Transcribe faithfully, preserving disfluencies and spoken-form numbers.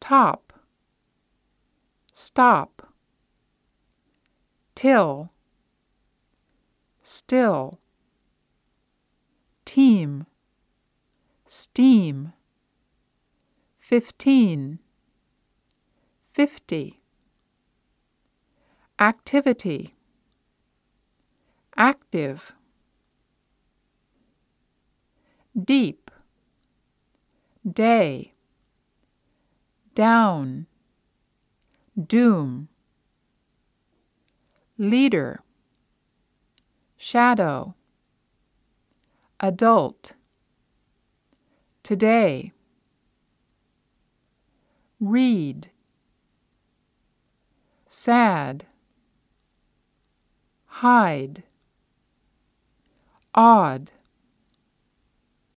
top, stop, till, still, team, steam, fifteen, fifty, activity, active, deep, day, down, doom, leader, shadow, adult, today, read, sad, hide, odd,